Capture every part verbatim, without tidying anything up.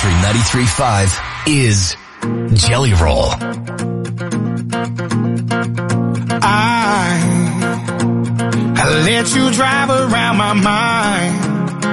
Country ninety-three point five is Jelly Roll. I, I let you drive around my mind.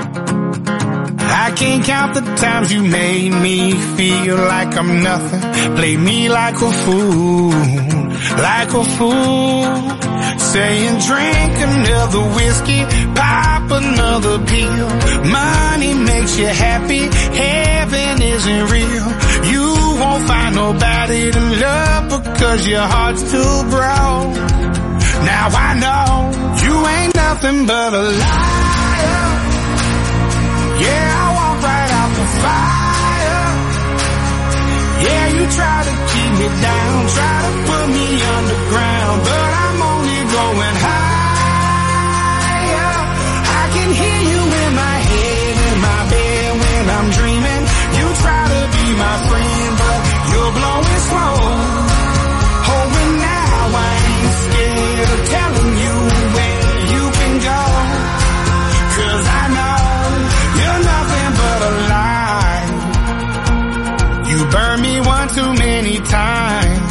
I can't count the times you made me feel like I'm nothing. Play me like a fool, like a fool. Saying drink another whiskey, pop another pill. Money makes you happy, heaven isn't real. You won't find nobody to love because your heart's too broke. Now I know you ain't nothing but a liar. Yeah, I walk right out the fire. Yeah, you try to keep me down, try to put me underground, but I'm only going higher. I can hear you in my head, in my bed when I'm dreaming. You try to be my friend, but you're blowing smoke. Oh, and now I ain't scared of telling you where you can go, 'cause I know you're nothing but a lie. You burned me one too many times,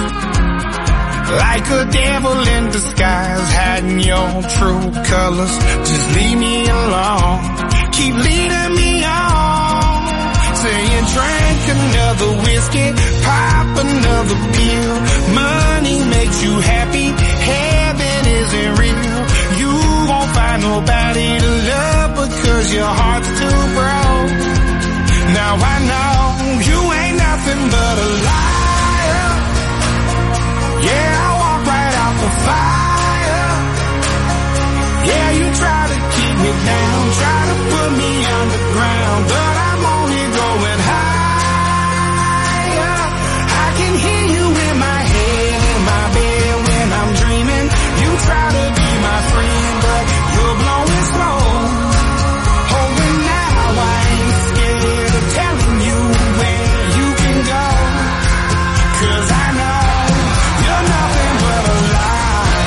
like a devil in disguise, hiding your true colors. Just leave me alone, keep leading me on. Saying drink another whiskey, pop another pill. Money makes you happy, heaven isn't real. You won't find nobody to love because your heart's too broke. Now I know you ain't nothing but a liar. Yeah, I walk right out the fire. Yeah, you try to keep me down, try to put me underground, but I'm only going higher. I can hear you in my head, in my bed when I'm dreaming. You try to be my friend, but you're blowing smoke. Oh, and now I ain't scared of telling you where you can go, 'cause I know you're nothing but a lie.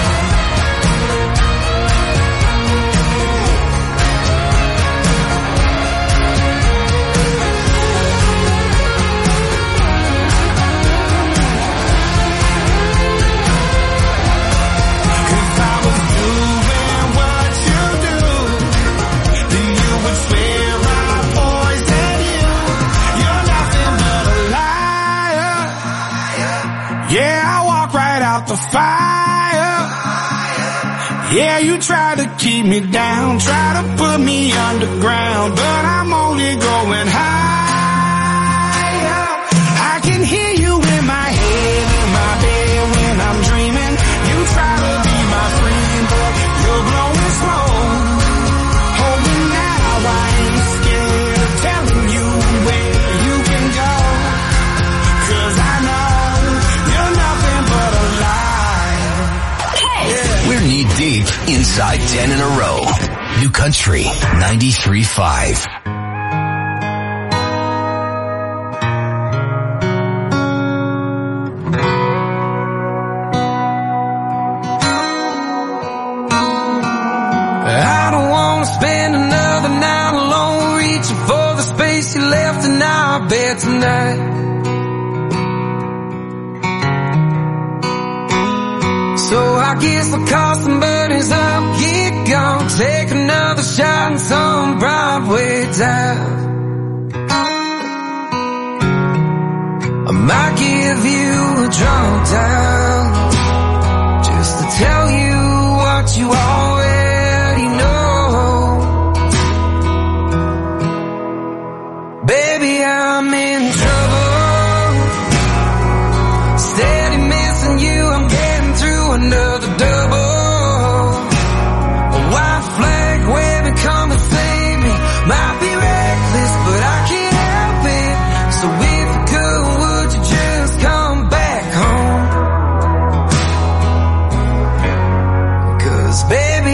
The fire. Yeah, you try to keep me down, try to put me underground, but I'm only going higher. I can hear you in my head, in my bed when I'm dreaming. You try to be my friend, but you're blowing smoke. Oh, and now I ain't scared of telling you where you can go, 'cause I know you're nothing but a lie. We're knee deep inside ten in a row. New Country ninety-three point five. I don't want to spend another night alone, reaching for the space you left in our bed tonight. So I guess I'll call some buddies up, get gone, take another shot in some Broadway dive. I might give you a drunk dial, just to tell you what you already know. Baby, I'm in trouble, steady missing you, I'm getting through another double. A white flag waving, come and save me. Might be reckless, but I can't help it. So if you could, would you just come back home? 'Cause baby,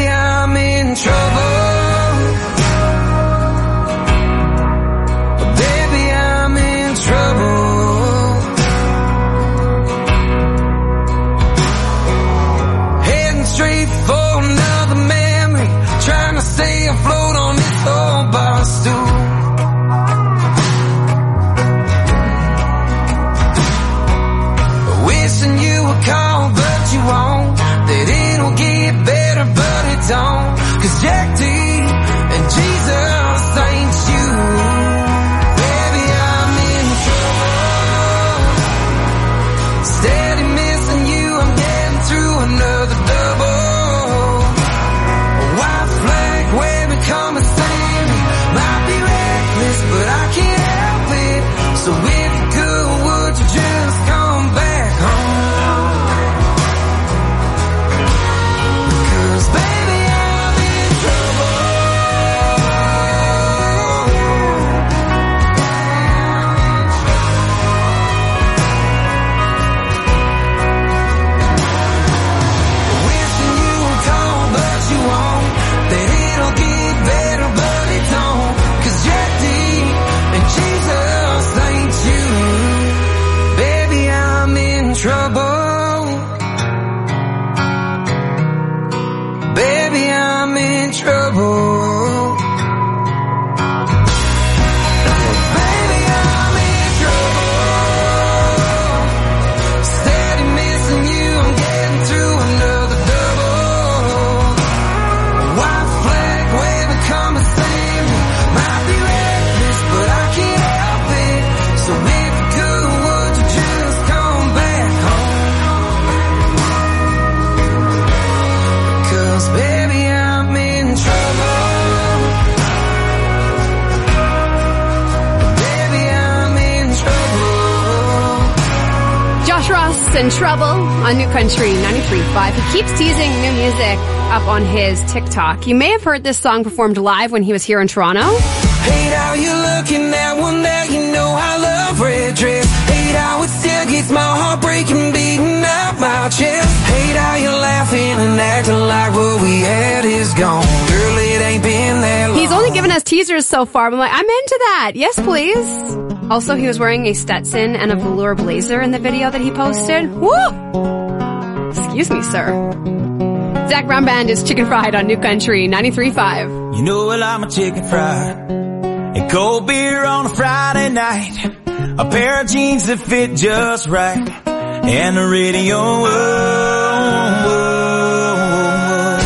and Trouble on New Country ninety-three point five. He keeps teasing new music up on his TikTok. You may have heard this song performed live when he was here in Toronto. Hate how you looking at one that you know I love red dress. Hate how it still gets my heart breaking, beating out my chest. Hate how you're laughing and acting like what we had is gone. Girl, it ain't been that long. He's only given us teasers so far, but I'm like, I'm into that. Yes, please. Also, he was wearing a Stetson and a velour blazer in the video that he posted. Woo! Excuse me, sir. Zach Brown Band is Chicken Fried on New Country ninety-three point five. You know I like my chicken fried and cold beer on a Friday night, a pair of jeans that fit just right, and the radio. Whoa, whoa, whoa.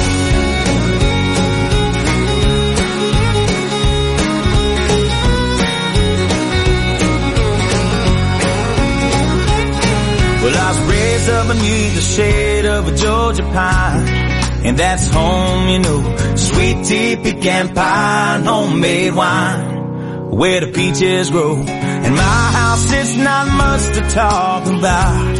Well, I was raised up beneath the shade of a Georgia pine, and that's home, you know. Sweet tea, pecan pie, and homemade wine, where the peaches grow. In my house, it's not much to talk about,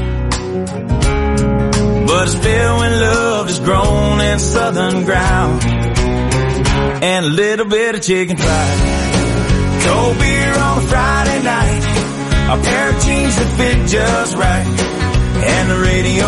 but it's filled when love is grown in southern ground, and a little bit of chicken fried. Cold beer on a Friday night, a pair of jeans that fit just right, and the radio.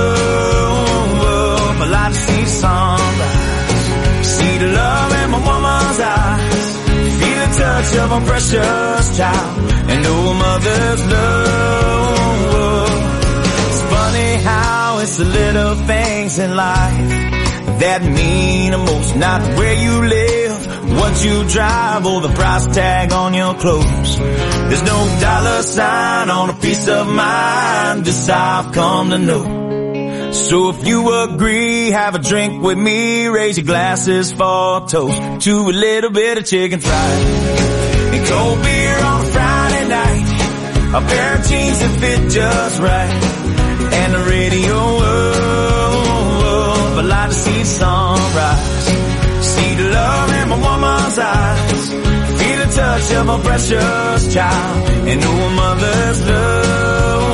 I like to see the sunrise, see the love in my woman's eyes, feel the touch of a precious child, and know a mother's love. It's funny how it's the little things in life that mean the most. Not where you live, what you drive, or the price tag on your clothes. There's no dollar sign on a piece of mind, this I've come to know. So if you agree, have a drink with me, raise your glasses for a toast to a little bit of chicken fried and cold beer on a Friday night, a pair of jeans that fit just right, and the radio. I like to see the sunrise, see the love in my woman's eyes, feel the touch of a precious child, and know a mother's love.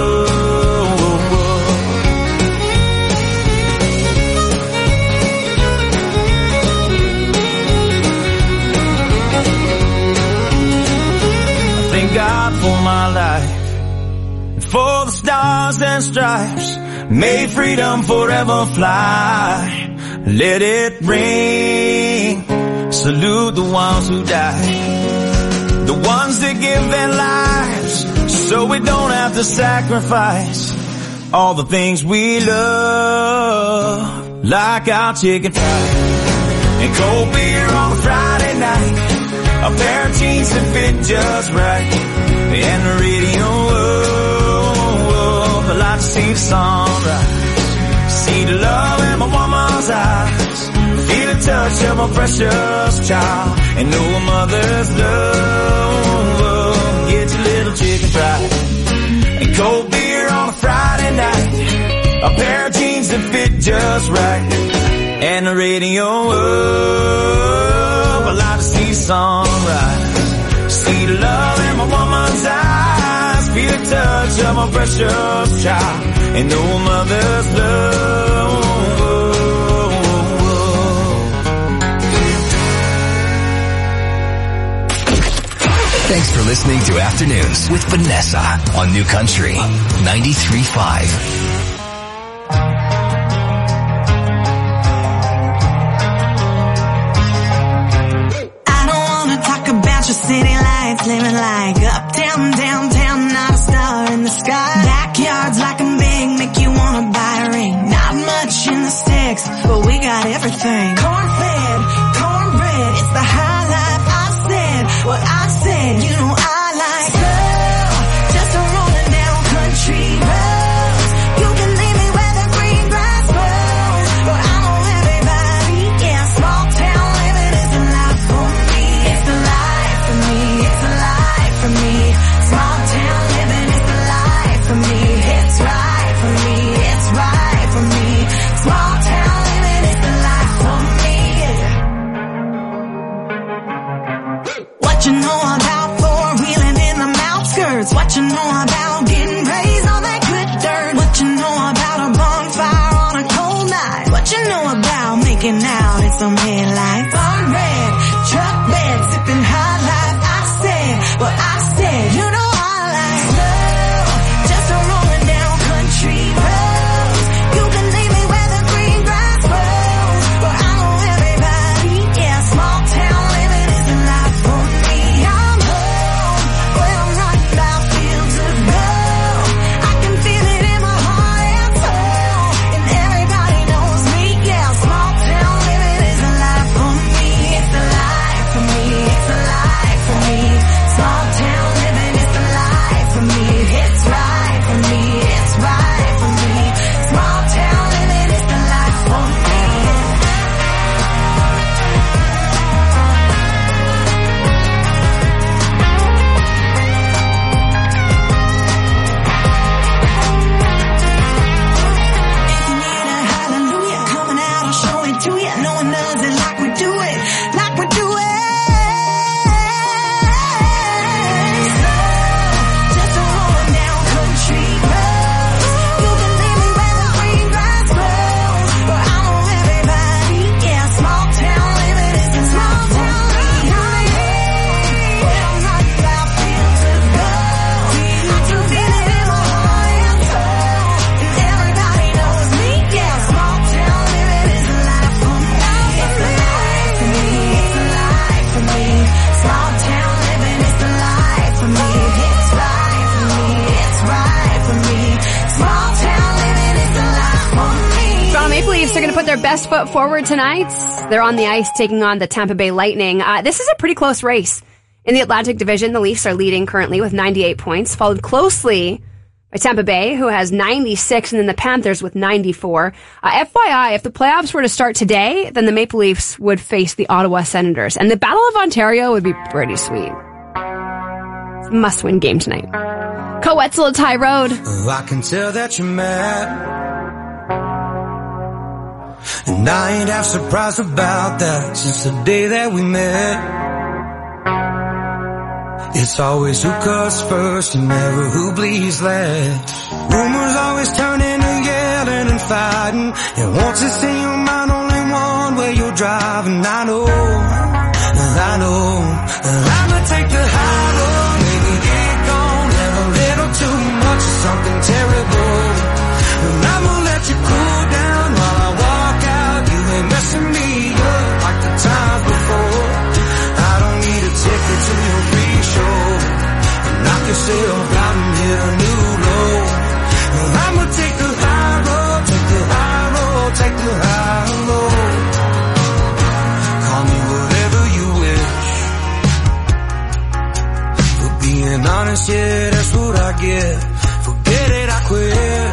God for my life, and for the stars and stripes, may freedom forever fly. Let it ring, salute the ones who died, the ones that give their lives so we don't have to sacrifice all the things we love, like our chicken fried and cold beer on a Friday night, a pair of jeans that fit just right, and the radio. I like to see the sunrise, see the love in my woman's eyes, feel the touch of a precious child, and know a mother's love. Get your little chicken fried and cold beer on a Friday night, a pair of jeans that fit just right, and the radio. I like to see the sunrise, see the love in my woman's eyes, feel the touch of my precious child, and know a mother's love. Thanks for listening to Afternoons with Vanessa on New Country ninety-three point five. City lights, living like uptown, downtown, not a star in the sky. Backyards like a big, make you wanna buy a ring. Not much in the sticks, but we got everything. Corn-fed, cornbread, it's the high life. I said what I said, you know I like slow, just a rolling down country roads. You can leave me where the green grass grows, but I know everybody, yeah, small town living is the life for me. It's the life. It's a life for me. Small town living is the life for me. It's right for me. It's right for me. Small town living is the life for me. What you know about four wheeling in the outskirts? What you know about getting raised on that good dirt? making out in some headlights. On red, truck bed, sipping high life. I said, well I said, you know I like slow, just a rolling down country roads. You can leave me where the green grass grows, where I know everybody. Yeah, small town living is the life for me. I'm home, where I'm running about fields of gold. I can feel it in my heart and soul, and everybody knows me. Yeah, small town living is the life for me. It's the life for me. It's the life for me. Small town living is the life for me. It's right for me. It's right for me. Small town living is the life for me. If you need a hallelujah coming out, I'll show it to you. No one does it like we do it, like we do it. Slow, just a rolling down country roads. You can leave me where the green grass grows, where I know everybody. Yeah, small town living is the small town living. Where I'm running about fields of gold. I can feel it in my heart and soul, and everybody knows me. Yeah, small town living is the life for me. It's the life for me. It's the life for me. Small town living is the life for me. It's right for me. It's right for me. Small town living is the life for me. Toronto Maple Leafs are going to put their best foot forward tonight. They're on the ice taking on the Tampa Bay Lightning. Uh, this is a pretty close race. In the Atlantic Division, the Leafs are leading currently with ninety-eight points, followed closely by Tampa Bay, who has ninety-six, and then the Panthers with ninety-four. Uh, F Y I, if the playoffs were to start today, then the Maple Leafs would face the Ottawa Senators, and the Battle of Ontario would be pretty sweet. It's a must-win game tonight. Coetzel at High Road. Oh, I can tell that you're mad, and I ain't half surprised about that since the day that we met. It's always who cuts first and never who bleeds last. Rumors always turn into yelling and fighting, and once it's in your mind only one way you're driving. I know, I know, I'ma take the high road, maybe get gone, have a little too much of something terrible, and I'ma let you cool down while I walk out. You ain't messing me up like the times before. I don't need a ticket to your free show, and knock yourself out and hit a new low. Well, I'ma take the high road, take the high road, take the high road. Call me whatever you wish. For being honest, yeah, that's what I get. Forget it, I quit.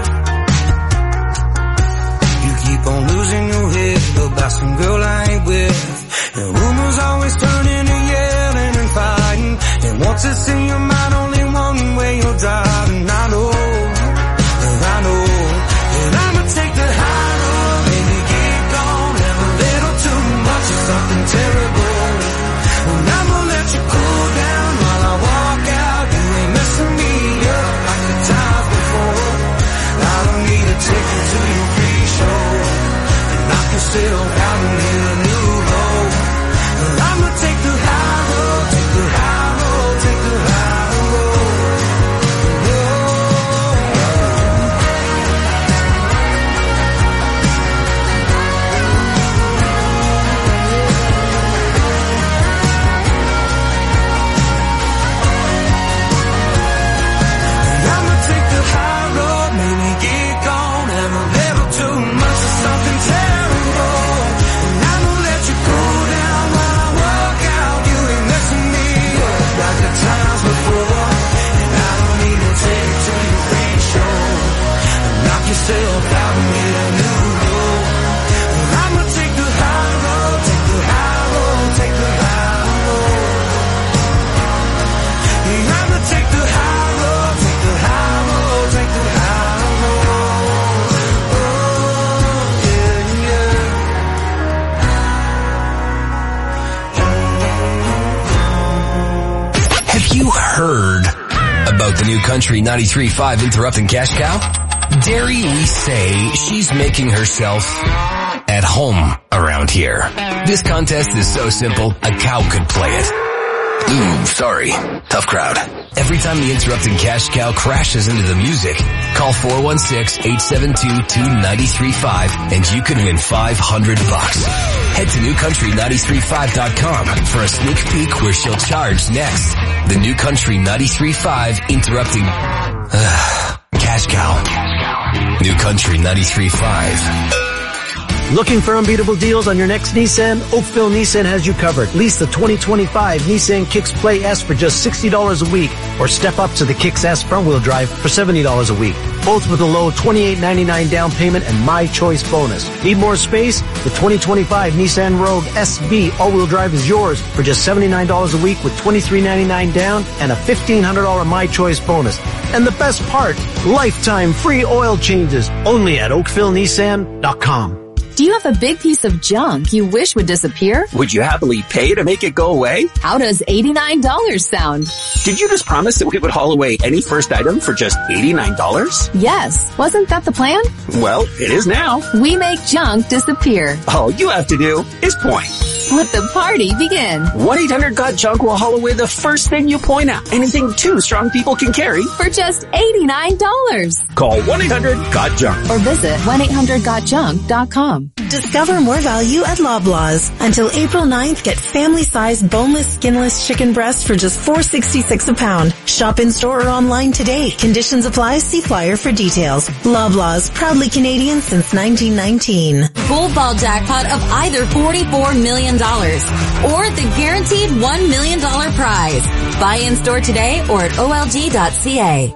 You keep on losing your head about some girl I ain't with, and rumors always turn into yelling and fighting, and once it's in your mind only one way you're driving. I know, I know, and I'ma take the high road, maybe get gone, have a little too much of something terrible, and I'ma let you cool down while I walk out. You ain't messing me up like the times before. I don't need a ticket to your free show, and knock yourself out and hit a new low. Well, I'ma take the high road, take the high road, take the high road. And I'ma take the high road, maybe get gone, have a little too much of something terrible, and I'ma let you cool down while I walk out. You ain't messing me up like the times before, and I don't need to take it to your free show, and knock yourself out and hit a new low. Well, I'ma take the high road, take the high road, take the high road. Yeah, I'ma take the high road, take the high road, take the high road. Oh, yeah, yeah. Have you heard about the new Country ninety-three point five interrupting cash cow? Dare we say she's making herself at home around here. This contest is so simple, a cow could play it. Ooh, sorry. Tough crowd. Every time the interrupting cash cow crashes into the music, call four one six, eight seven two, two nine three five and you could win five hundred bucks. Head to new country nine three five dot com for a sneak peek where she'll charge next. The New Country nine three five interrupting uh, cash cow. New Country nine three five. Looking for unbeatable deals on your next Nissan? Oakville Nissan has you covered. Lease the twenty twenty-five Nissan Kicks Play S for just sixty dollars a week, or step up to the Kicks S front-wheel drive for seventy dollars a week. Both with a low twenty-eight ninety-nine down payment and My Choice bonus. Need more space? The twenty twenty-five Nissan Rogue S V all-wheel drive is yours for just seventy-nine dollars a week with twenty-three ninety-nine down and a fifteen hundred dollars My Choice bonus. And the best part, lifetime free oil changes only at oakville nissan dot com. Do you have a big piece of junk you wish would disappear? Would you happily pay to make it go away? How does eighty-nine dollars sound? Did you just promise that we would haul away any first item for just eighty-nine dollars? Yes. Wasn't that the plan? Well, it is now. We make junk disappear. All you have to do is point. Let the party begin. one eight hundred got junk will haul away the first thing you point at. Anything two strong people can carry. For just eighty-nine dollars. Call one eight hundred got junk. Or visit one eight hundred got junk dot com. Discover more value at Loblaws. Until April ninth, get family-sized boneless, skinless chicken breasts for just four dollars and sixty-six cents a pound. Shop in-store or online today. Conditions apply. See flyer for details. Loblaws, proudly Canadian since nineteen nineteen. Gold ball jackpot of either forty-four million dollars or the guaranteed one million dollars prize. Buy in-store today or at O L G dot C A.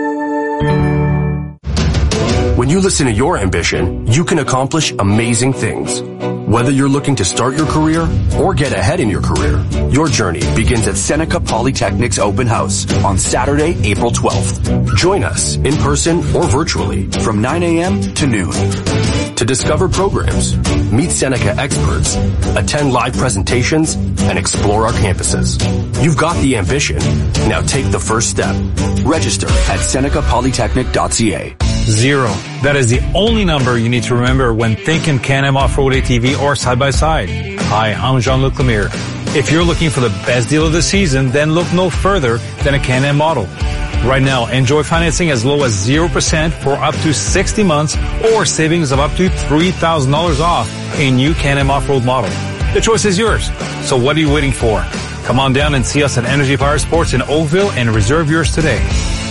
When you listen to your ambition, you can accomplish amazing things. Whether you're looking to start your career or get ahead in your career, your journey begins at Seneca Polytechnic's open house on Saturday, April twelfth. Join us in person or virtually from nine a.m. to noon. To discover programs, meet Seneca experts, attend live presentations, and explore our campuses. You've got the ambition. Now take the first step. Register at seneca polytechnic dot c a. Zero. That is the only number you need to remember when thinking Can-Am Off-Road A T V or side-by-side. Hi, I'm Jean-Luc Lemire. If you're looking for the best deal of the season, then look no further than a Can-Am model. Right now, enjoy financing as low as zero percent for up to sixty months or savings of up to three thousand dollars off a new Can-Am Off-Road model. The choice is yours. So what are you waiting for? Come on down and see us at Energy Fire Sports in Oakville and reserve yours today.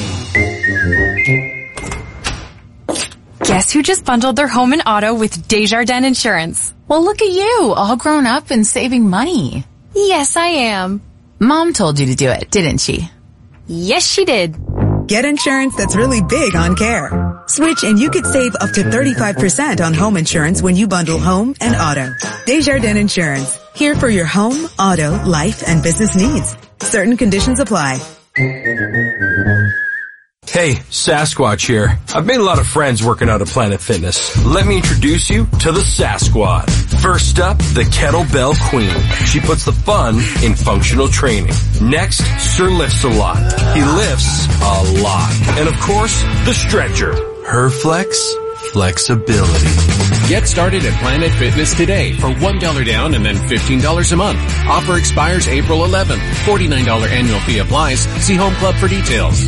Guess who just bundled their home and auto with Desjardins Insurance? Well, look at you, all grown up and saving money. Yes, I am. Mom told you to do it, didn't she? Yes, she did. Get insurance that's really big on care. Switch and you could save up to thirty-five percent on home insurance when you bundle home and auto. Desjardins Insurance. Here for your home, auto, life, and business needs. Certain conditions apply. Hey, Sasquatch here. I've made a lot of friends working out at Planet Fitness. Let me introduce you to the Sasquad. First up, the Kettlebell Queen. She puts the fun in functional training. Next, Sir Lifts a Lot. He lifts a lot. And of course, the Stretcher. Her flex, flexibility. Get started at Planet Fitness today for one dollar down and then fifteen dollars a month. Offer expires April eleventh. forty-nine dollars annual fee applies. See Home Club for details.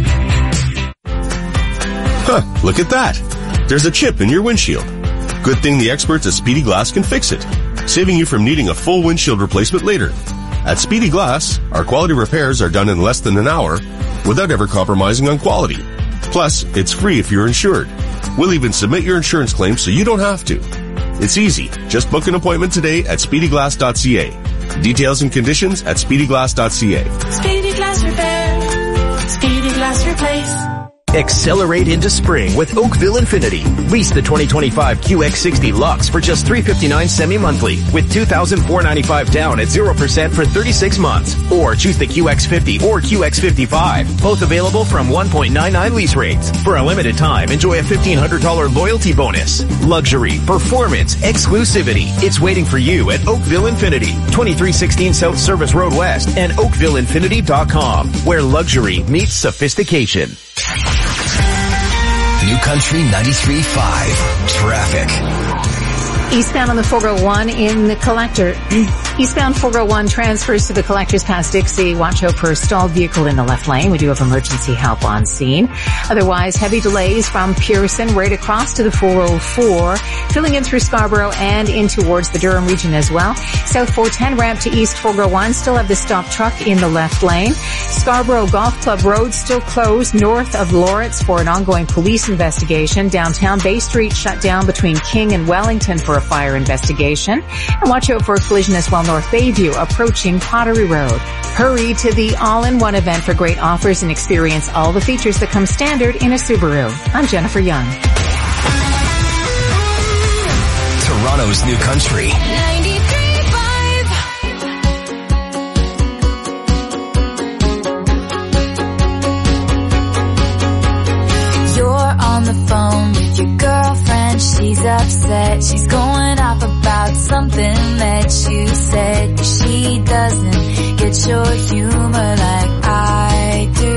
Huh, look at that. There's a chip in your windshield. Good thing the experts at Speedy Glass can fix it, saving you from needing a full windshield replacement later. At Speedy Glass, our quality repairs are done in less than an hour without ever compromising on quality. Plus, it's free if you're insured. We'll even submit your insurance claim so you don't have to. It's easy. Just book an appointment today at speedy glass dot c a. Details and conditions at speedy glass dot c a. Speedy Glass Repair. Speedy Glass Replace. Accelerate into spring with Oakville Infinity. Lease the twenty twenty-five Q X sixty Lux for just three hundred fifty-nine dollars semi-monthly with two thousand four hundred ninety-five dollars down at zero percent for thirty-six months. Or choose the Q X fifty or Q X fifty-five. Both available from one point nine nine lease rates. For a limited time, enjoy a fifteen hundred dollars loyalty bonus. Luxury, performance, exclusivity. It's waiting for you at Oakville Infinity. twenty-three sixteen South Service Road West and oakville infinity dot com, where luxury meets sophistication. New Country ninety-three point five. Traffic. Eastbound on the four oh one in the collector. Eastbound four oh one transfers to the collectors past Dixie. Watch out for a stalled vehicle in the left lane. We do have emergency help on scene. Otherwise, heavy delays from Pearson right across to the four oh four, filling in through Scarborough and in towards the Durham region as well. South four ten ramp to East four oh one, still have the stop truck in the left lane. Scarborough Golf Club Road still closed north of Lawrence for an ongoing police investigation. Downtown Bay Street shut down between King and Wellington for a fire investigation. And watch out for a collision as well north Bayview approaching Pottery Road. Hurry to the all-in-one event for great offers and experience all the features that come standard in a Subaru. I'm Jennifer Young. Toronto's new country. You're on the phone with your girlfriend. She's upset. She's going off about something that you said. She doesn't get your humor like I do.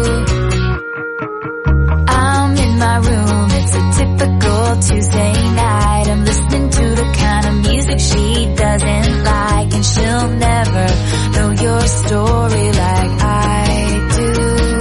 I'm in my room. It's a typical Tuesday night. I'm listening to the kind of music she doesn't like, and she'll never know your story like I do.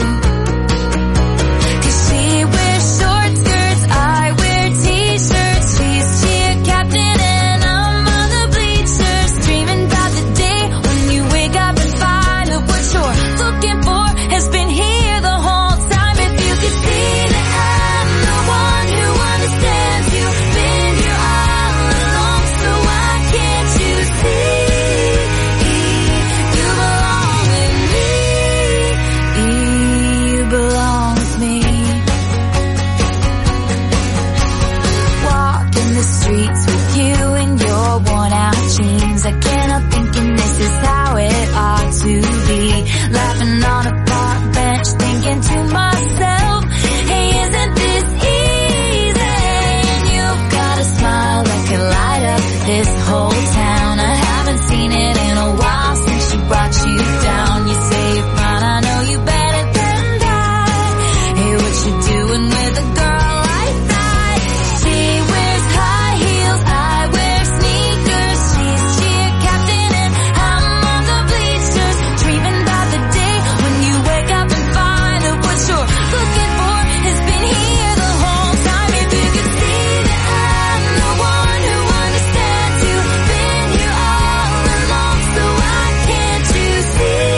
Laughing on a park bench, thinking to myself, hey, isn't this easy? And you've got a smile that can light up this whole town. I haven't seen it in a while since she brought you down. You say you're fine, I know you better than that. Hey, what you doing with a girl like that? She wears high heels, I wear sneakers. She's cheer captain and I'm on the bleachers, dreaming about the day when you wake up and find that what you're looking for has been here the whole time. If you could see that I'm the one who understands you, been here all along, so why can't you see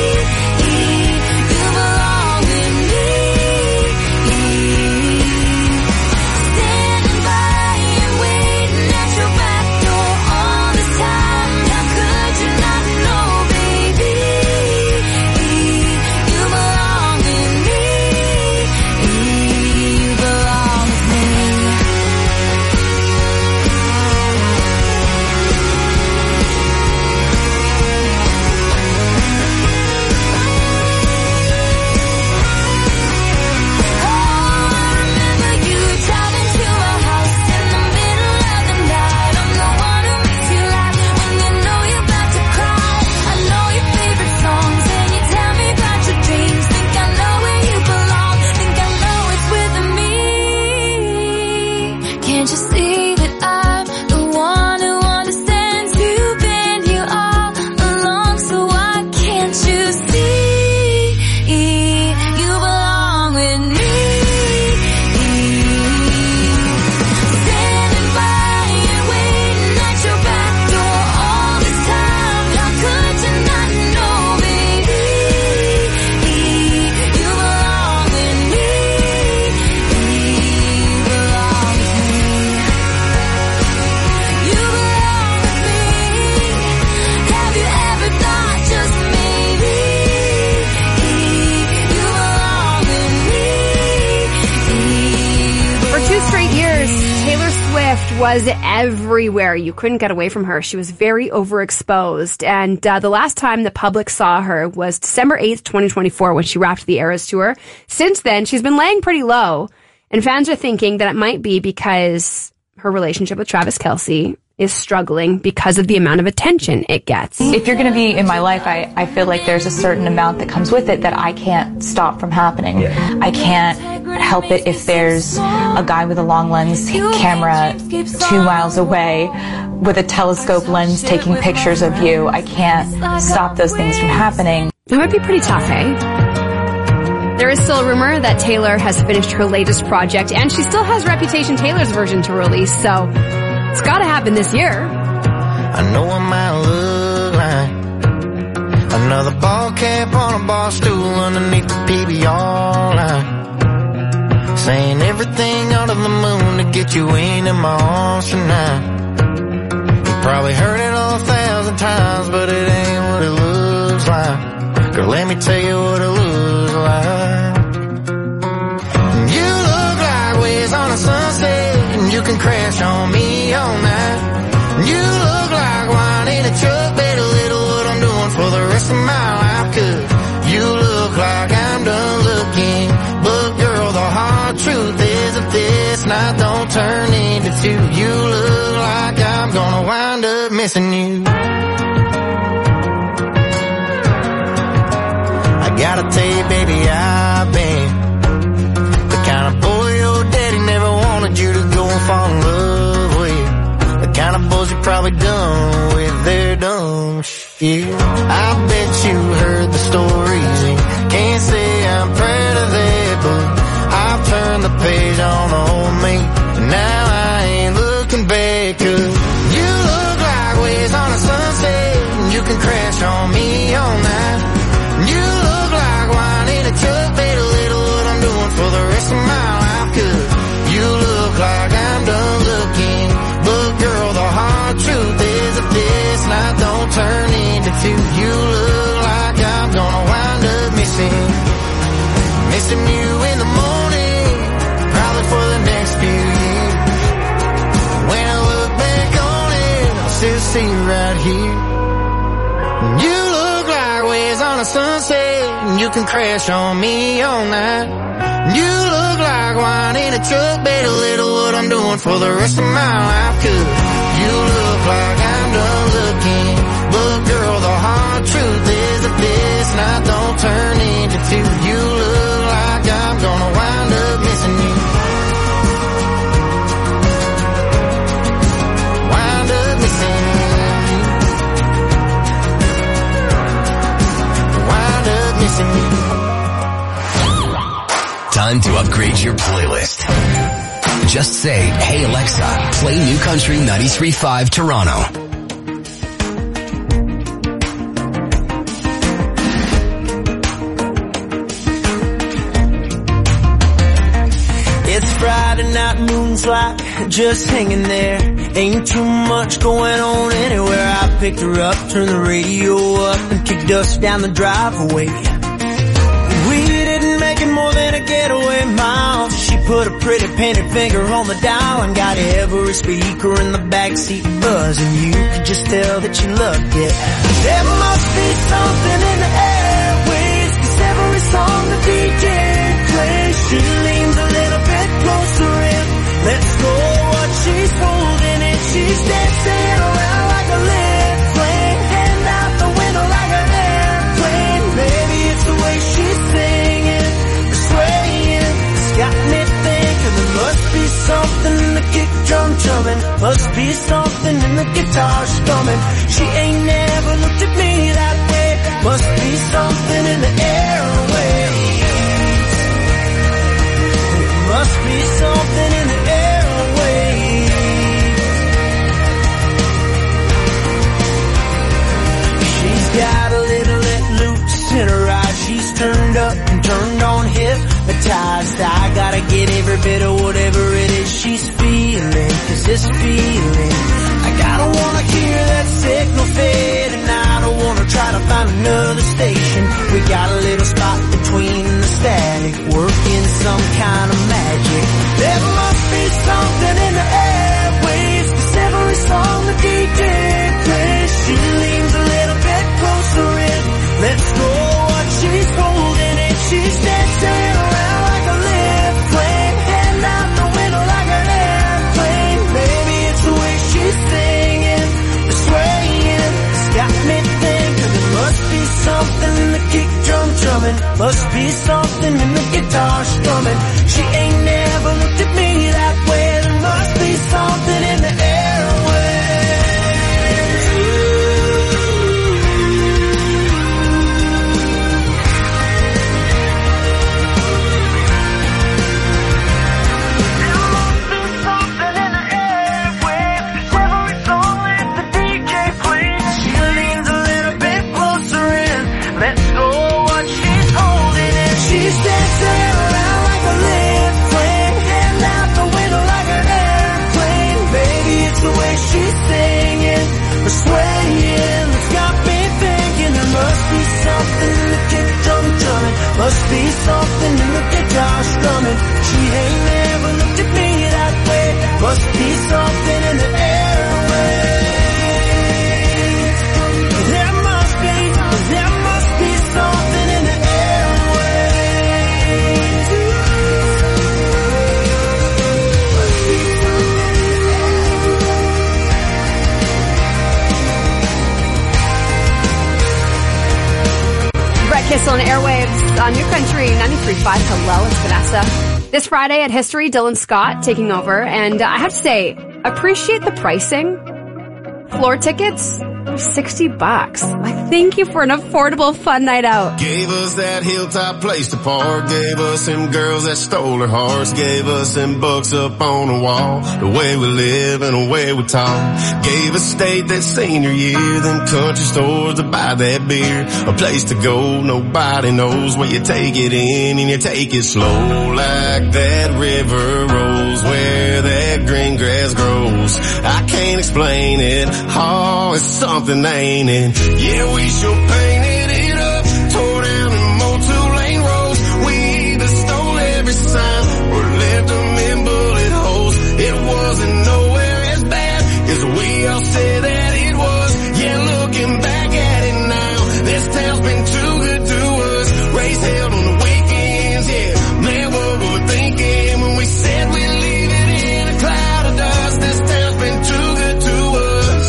you belong with me? Standing by and waiting at your back door all this time. How could you not know, baby? You belong with me. You belong with me. Remember you driving to my house in the middle of the night. I'm the one who makes you laugh when you know you're about to cry. I know your favorite songs and you tell me about your dreams. Think I know where you belong. Think I know it's with me. Can't you see that I'm the one who understands you? Been here all along, so why can't you see you belong with me? Standing by and waiting at your back door all this time. How could you not know, baby? You belong with me. You belong with me. You belong with me. Have you ever thought just maybe you belong with me? For two straight years, Taylor Swift was everywhere. You couldn't get away from her. She was very overexposed. And uh, the last time the public saw her was December eighth, twenty twenty-four, when she wrapped the Eras Tour. Since then, she's been laying pretty low. And fans are thinking that it might be because her relationship with Travis Kelce is struggling because of the amount of attention it gets. If you're going to be in my life, I, I feel like there's a certain amount that comes with it that I can't stop from happening. I can't help it if there's a guy with a long lens camera two miles away with a telescope lens taking pictures of you. I can't stop those things from happening. That would be pretty tough, eh? There is still a rumor that Taylor has finished her latest project, and she still has Reputation Taylor's version to release, so it's gotta happen this year. I know I might look like another ball cap on a bar stool underneath the P B R line, saying everything under the moon to get you into my arms tonight. You probably heard it all a thousand times, but it ain't what it looks like. Girl, let me tell you what it looks like. You look like waves on a sunset, and you can crash on me all night. You look like wine in a truck, better little what I'm doing for the rest of my life. Cause you look like I'm done looking, but girl, the hard truth is if this night don't turn into two, you look like I'm gonna wind up missing you. I gotta tell you, baby, I've been the kind of boy your daddy never wanted you to go and fall in love with. The kind of boys you probably done with their dumb shit. I bet you heard the stories and can't say I'm proud of that, but I've turned the page on old me, and now I ain't looking back. Cause you look like waves on a sunset, and you can crash on me all night. You look like wine in a truck, better little what I'm doing for the rest of my life. Cause you look like I'm done looking, but girl, the hard truth is if this night don't turn into two, you look like I'm gonna wind up missing, missing you in the morning, probably for the next few years. When I look back on it, I'll still see you right here. You look like waves on a sunset, and you can crash on me all night. You look like wine in a truck, better little what I'm doing for the rest of my life. Cause you look like I'm done looking, but girl, the hard truth is if this night don't turn into two, you look like I'm gonna wind up missing you. Wind up missing you. Time to upgrade your playlist. Just say, hey Alexa, play New Country ninety-three point five Toronto. It's Friday night, moon's like just hanging there. Ain't too much going on anywhere. I picked her up, turned the radio up, and kicked us down the driveway. We didn't make it more than a getaway mile. She put a pretty painted finger on the dial and got every speaker in the backseat buzzing. You could just tell that she loved it. There must be something in the airwaves, 'cause every song the D J plays, she leans a little bit closer in. Let's go what she's holding and she's dancing around like a lit flame, hand out the window like an airplane. Maybe it's the way she's singing, swaying, it's got me thinking there must be something in the kick drum drumming, must be something in the guitar strumming. She ain't never looked at me that way, must be something in the airwaves, must be something in the airwaves. She's got a little let loose in her eyes, she's turned up and turned on, hypnotized. I gotta get every bit of whatever it is she's feeling, 'cause this feeling, I gotta wanna hear that signal fade, and I don't wanna try to find another station. We got a little spot between the static, working some kind of magic. There must be something in the airwaves, 'cause every song the D J plays, she leans a little bit closer in. Let's go what she's holding and she's dancing around like a lit flame, hand out the window like an airplane. Maybe it's the way she's singing, swaying, it's got me thinking there must be something in the kick drum drum. strumming. Must be something in the guitar strumming. She ain't never looked at me that way. There must be something in the airwaves. Must be something in the guitar strumming. She ain't never looked at me that way. Must be something in the airwaves. There must be, there must be something in the airwaves. Must be something in the airwaves. Brett Kissel on Airwaves on New Country ninety-three point five. Hello, it's Vanessa. This Friday at History, Dylan Scott taking over, and I have to say, appreciate the pricing. Floor tickets, sixty bucks. Like, thank you for an affordable, fun night out. Gave us that hilltop place to park. Gave us them girls that stole our hearts. Gave us them books up on the wall. The way we live and the way we talk. Gave us state that senior year. Them country stores to buy that beer. A place to go, nobody knows where you take it in and you take it slow. Like that river rolls where that green grass grows. I can't explain it. Oh, it's something, ain't it? Yeah, we sure painted it up, tore down them old two-lane roads. We either stole every sign or left them in bullet holes. It wasn't nowhere as bad as we all said that it was. Yeah, looking back at it now, this town's been too good to us. Race held on the weekends, yeah. Man, what were we thinking when we said we'd leave it in a cloud of dust? This town's been too good to us.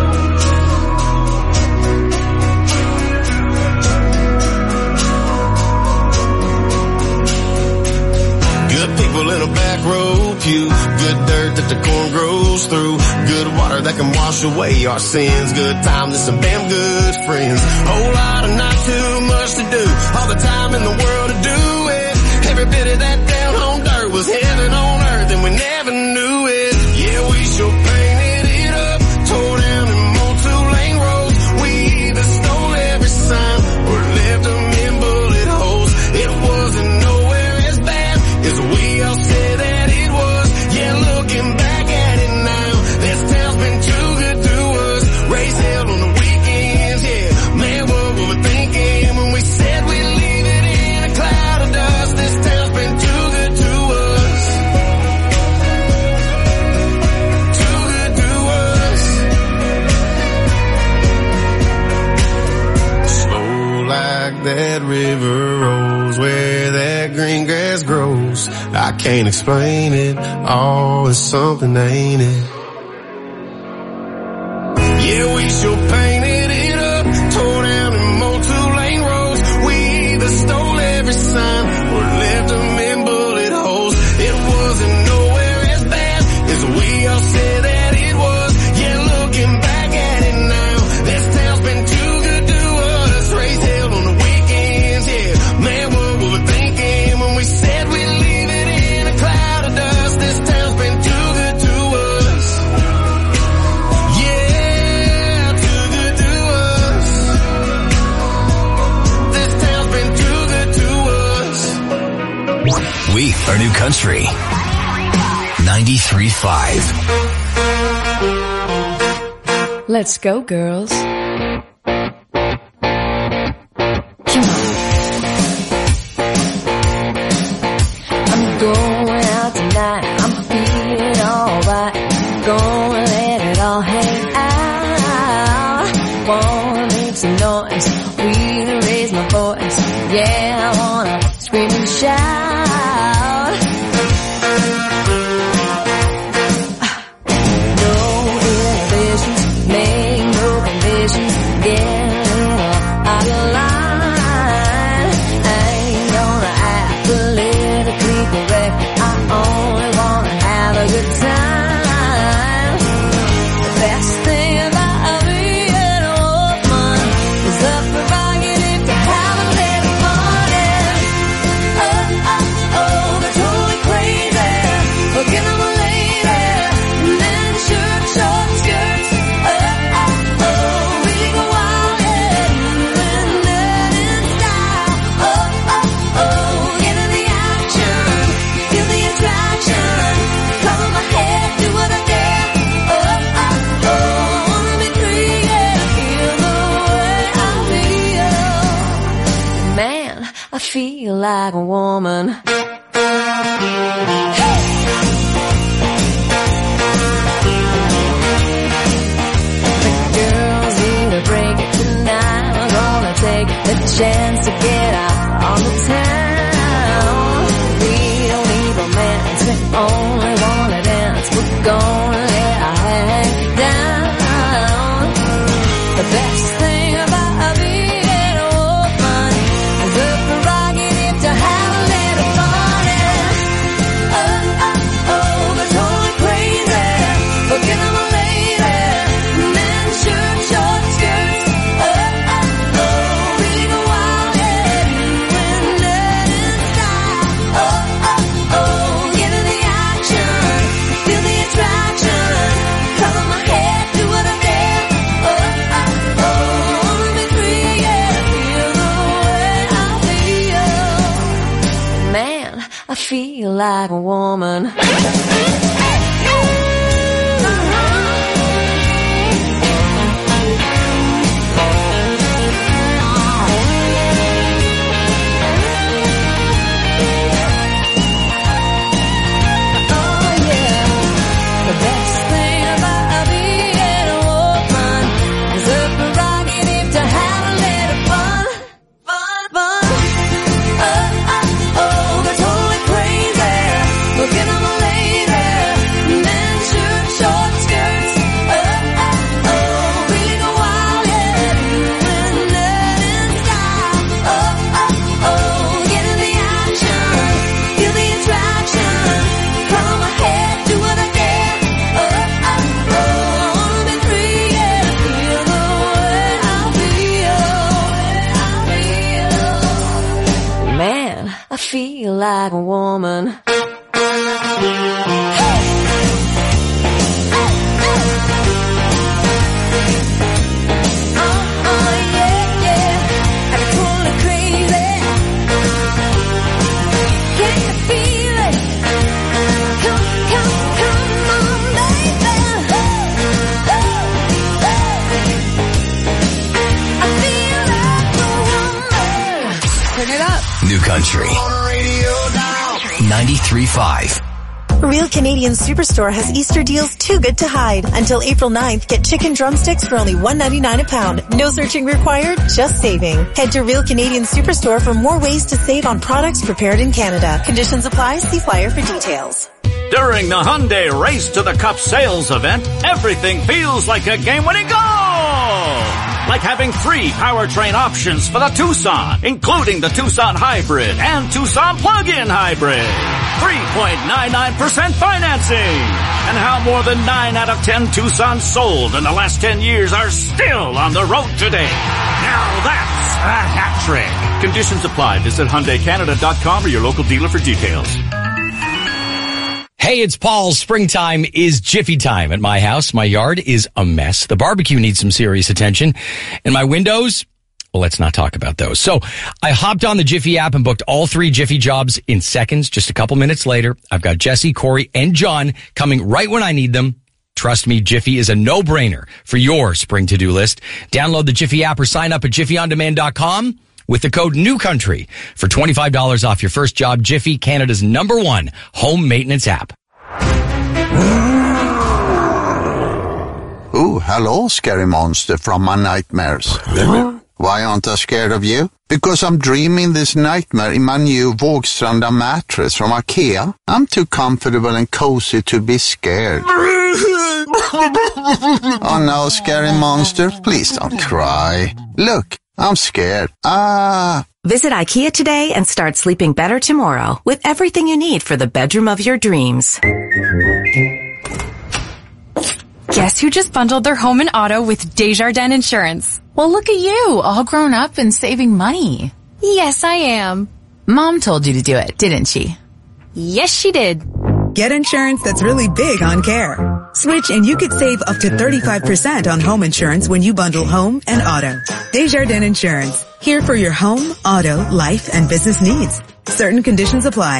Good people in a back row pew. Good dirt that the corn grows through. Good water that can wash away our sins. Good times and some damn good friends. Whole lot of not too much to do. All the time in the world to do it. Every bit of that down home dirt was heaven on earth and we never knew it. Yeah, we sure painted it up. Tore down them old two-lane roads. We either stole every sign or left them in bullet holes. It wasn't nowhere as bad as we all said that it was. Yeah, looking back at it now, this town's been too good to us. Race held on the weekends, yeah. Man, what were we thinking when we said we'd leave it in a cloud of dust? This town's been too good to us. Too good to us. Slow like that river rolls where that green grass grows. I can't explain it. Oh, it's something, ain't it? Yeah, we sure painted it up. Tore down them old two-lane roads. We either stole every sign or left them in bullet holes. It wasn't nowhere as bad as we all said that it was. Yeah, looking back at it now, this town's been too good to us. Race held on the weekends, yeah. Man, what were we thinking when we said we'd leave it in a cloud of dust? This town's been too good to us. Yeah, too good to us. This town's been too good to us. We are New Country ninety-three point five. Let's go, girls. I'm going out tonight. I'm feeling alright. Gonna let it all hang out. Wanna make some noise. Really raise my voice. Yeah, I wanna scream and shout. No inhibitions, make no conditions. Get a little out of line. I feel like a woman. Break it tonight. I'm gonna take the chance to get out on the town. We don't need romance, we only wanna dance. We're gonna let our hang down. The best thing about being a woman is the prerogative to have a little fun. And oh, oh, oh, we're totally crazy. Forget I'm a lady. Men shirt, short skirts. I feel like a woman. I feel like a woman. New Country ninety-three point five. Real Canadian Superstore has Easter deals too good to hide. Until April ninth, get chicken drumsticks for only one ninety-nine a pound. No searching required, just saving. Head to Real Canadian Superstore for more ways to save on products prepared in Canada. Conditions apply. See flyer for details. During the Hyundai Race to the Cup sales event, everything feels like a game-winning goal! Like having three powertrain options for the Tucson, including the Tucson Hybrid and Tucson Plug-in Hybrid. three point nine nine percent financing. And how more than nine out of ten Tucsons sold in the last ten years are still on the road today. Now that's a hat trick. Conditions apply. Visit Hyundai Canada dot com or your local dealer for details. Hey, it's Paul. Springtime is Jiffy time at my house. My yard is a mess. The barbecue needs some serious attention. And my windows, well, let's not talk about those. So I hopped on the Jiffy app and booked all three Jiffy jobs in seconds. Just a couple minutes later, I've got Jesse, Corey, and John coming right when I need them. Trust me, Jiffy is a no-brainer for your spring to-do list. Download the Jiffy app or sign up at jiffy on demand dot com. With the code NEWCOUNTRY for twenty-five dollars off your first job. Jiffy, Canada's number one home maintenance app. Oh, hello, scary monster from my nightmares. Why aren't I scared of you? Because I'm dreaming this nightmare in my new Vågstranda mattress from IKEA. I'm too comfortable and cozy to be scared. Oh no, scary monster, please don't cry. Look, I'm scared. Ah. Visit IKEA today and start sleeping better tomorrow with everything you need for the bedroom of your dreams. Guess who just bundled their home and auto with Desjardins Insurance? Well, look at you, all grown up and saving money. Yes, I am. Mom told you to do it, didn't she? Yes, she did. Get insurance that's really big on care. Switch and you could save up to thirty-five percent on home insurance when you bundle home and auto. Desjardins Insurance. Here for your home, auto, life, and business needs. Certain conditions apply.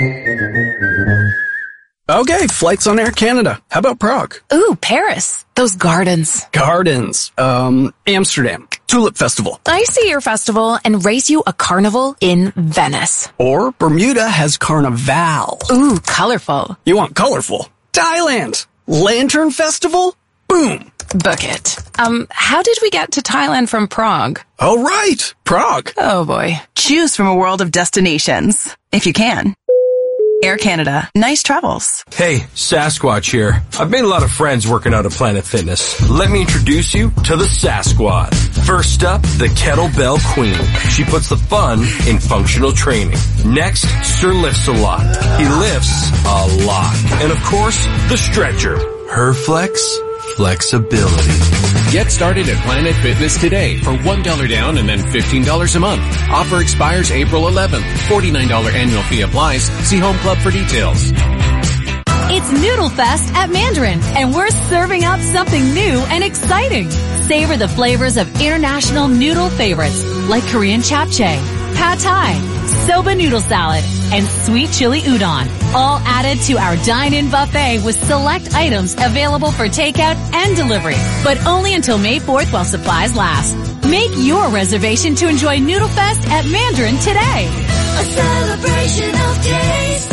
Okay, flights on Air Canada. How about Prague? Ooh, Paris. Those gardens. Gardens. Um, Amsterdam. Tulip Festival. I see your festival and race you a carnival in Venice. Or Bermuda has Carnival. Ooh, colorful. You want colorful? Thailand. Lantern Festival? Boom. Book it. Um, how did we get to Thailand from Prague? Oh, right. Prague. Oh, boy. Choose from a world of destinations, if you can. Air Canada. Nice travels. Hey, Sasquatch here. I've made a lot of friends working out at Planet Fitness. Let me introduce you to the Sasquad. First up, the Kettlebell Queen. She puts the fun in functional training. Next, Sir Lifts a Lot. He lifts a lot. And of course, the Stretcher. Her flex, flexibility. Get started at Planet Fitness today for one dollar down and then fifteen dollars a month. Offer expires April eleventh. forty-nine dollars annual fee applies. See Home Club for details. It's Noodle Fest at Mandarin, and we're serving up something new and exciting. Savor the flavors of international noodle favorites like Korean japchae, pad thai, soba noodle salad, and sweet chili udon, all added to our dine-in buffet with select items available for takeout and delivery, but only until May fourth while supplies last. Make your reservation to enjoy Noodle Fest at Mandarin today. A celebration of taste,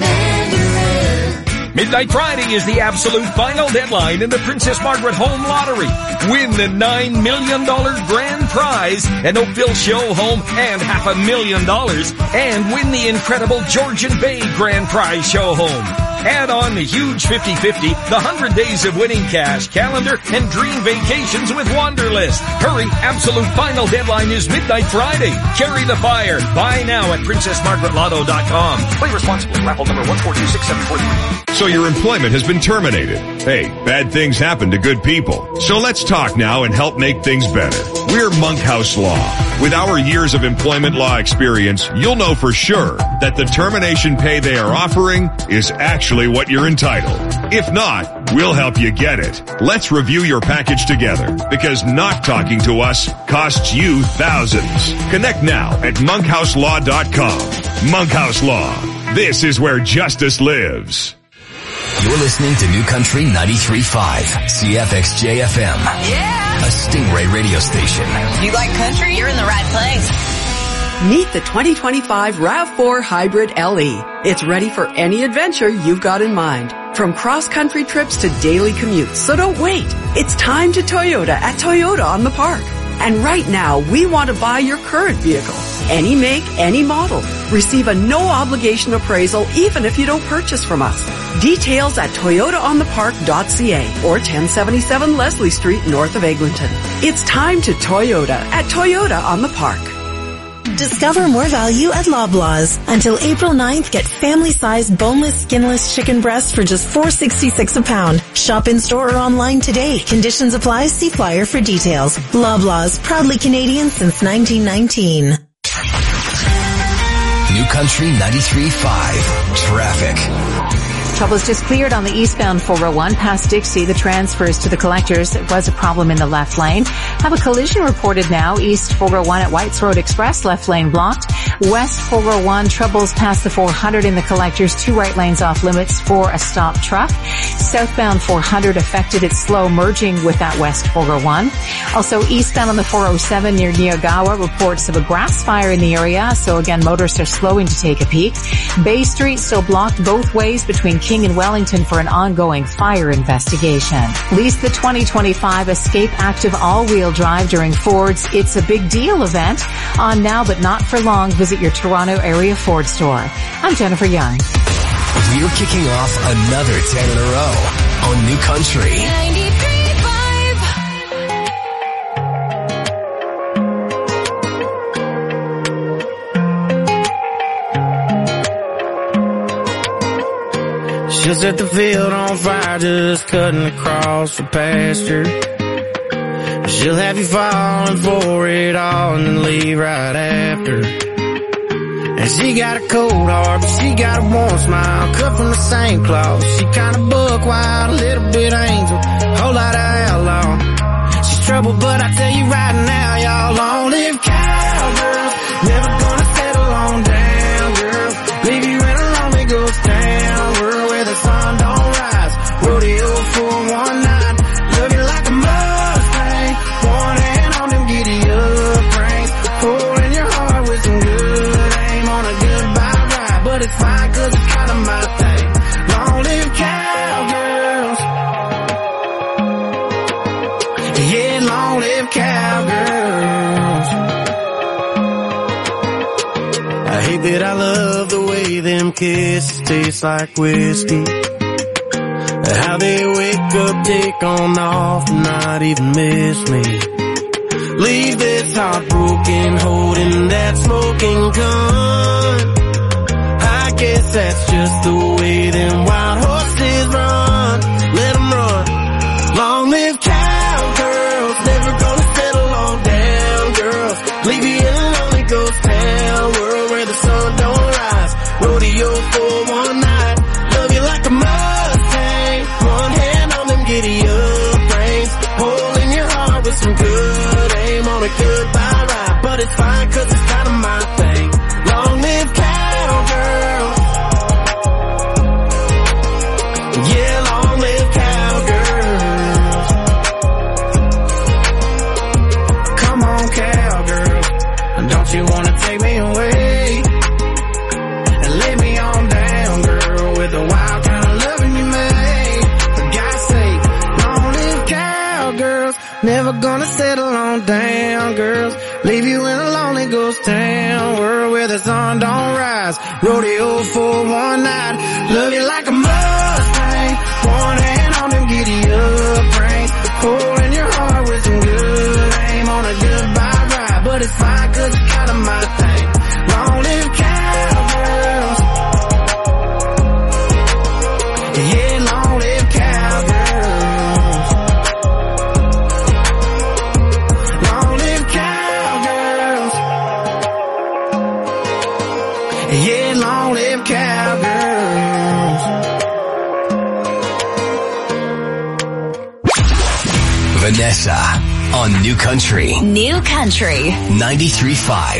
Mandarin. Midnight Friday is the absolute final deadline in the Princess Margaret Home Lottery. Win the nine million dollars grand prize, an Oakville show home, and half a million dollars, and win the incredible Georgian Bay grand prize show home. Add on the huge fifty fifty, the one hundred days of winning cash, calendar, and dream vacations with Wanderlist. Hurry, absolute final deadline is Midnight Friday. Carry the fire. Buy now at princess margaret lotto dot com. Play responsibly. Raffle number one four two six seven four three. So your employment has been terminated. Hey, bad things happen to good people. So let's talk now and help make things better. We're Monkhouse Law. With our years of employment law experience, you'll know for sure that the termination pay they are offering is actually what you're entitled. If not, we'll help you get it. Let's review your package together, because not talking to us costs you thousands. Connect now at monkhouse law dot com. Monkhouse Law. This is where justice lives. You're listening to New Country ninety-three point five, C F X J F M. Yeah. A Stingray radio station. You like country? You're in the right place. Meet the twenty twenty-five RAV four Hybrid L E. It's ready for any adventure you've got in mind. From cross-country trips to daily commutes. So don't wait. It's time to Toyota at Toyota on the Park. And right now, we want to buy your current vehicle. Any make, any model. Receive a no-obligation appraisal even if you don't purchase from us. Details at toyota on the park dot c a or ten seventy-seven Leslie Street north of Eglinton. It's time to Toyota at Toyota on the Park. Discover more value at Loblaws. Until April ninth, get family-sized boneless, skinless chicken breasts for just four dollars and sixty-six cents a pound. Shop in-store or online today. Conditions apply. See flyer for details. Loblaws, proudly Canadian since nineteen nineteen. New Country ninety-three point five. Traffic. Trouble is just cleared on the eastbound four oh one past Dixie. The transfers to the collectors. It was a problem in the left lane. Have a collision reported now. East four oh one at Whites Road Express, left lane blocked. West four oh one, troubles past the four hundred in the collectors. Two right lanes off limits for a stop truck. Southbound four hundred affected. It's slow merging with that west four oh one. Also eastbound on the four oh seven near Niagawa, reports of a grass fire in the area. So again, motorists are slowing to take a peek. Bay Street still blocked both ways between King and Wellington for an ongoing fire investigation. Lease the twenty twenty-five Escape Active all-wheel drive during Ford's It's a Big Deal event. On now but not for long. Visit your Toronto area Ford store. I'm Jennifer Young. We're kicking off another ten in a row on New Country. ninety-three point five. She'll set the field on fire just cutting across the pasture. She'll have you falling for it all and then leave right after. And she got a cold heart, but she got a warm smile, cut from the same cloth. She kinda buck wild, a little bit angel, whole lot of outlaw. She's trouble, but I tell you right now, y'all long-lived cowgirls, never gonna settle on down, girl. Leave you in a lonely ghost town, world where the sun don't rise. Rodeo for one night, love you like a Mustang, one hand on them giddy it's fine cause it's kinda my thing. Long live cowgirls. Yeah, long live cowgirls. I hate that I love the way them kisses taste like whiskey. How they wake up, take on off, not even miss me. Leave this heartbroken, holding that smoking gun. I guess that's just the way them wild horses run. Let them run. Long live cowgirls, never gonna settle on down girls. Leave you in a lonely ghost town, world where the sun don't rise. Rodeo for one night, love you like a Mustang. One hand on them giddy up reins, hole in your heart with some good aim on a goodbye ride. But it's fine cause it's kinda my thing. Long live cowgirls. Yeah, long live cowgirls. Come on cowgirls, don't you wanna take me away and lay me on down, girl, with the wild kind of loving you made. For God's sake, long live cowgirls. Never gonna settle on down, girls. Leave you in a lonely ghost town, world where the sun don't rise. Rodeo for one night, love you like a Mustang. One hand on them giddy up reins, hole in your heart with some good aim on a goodbye ride. But it's fine cause it's kinda my thing. Long live cowgirls. Yeah, long live cowgirls. Long live cowgirls. Yeah, long live cowgirls. Vanessa on New Country. New Country. ninety-three point five.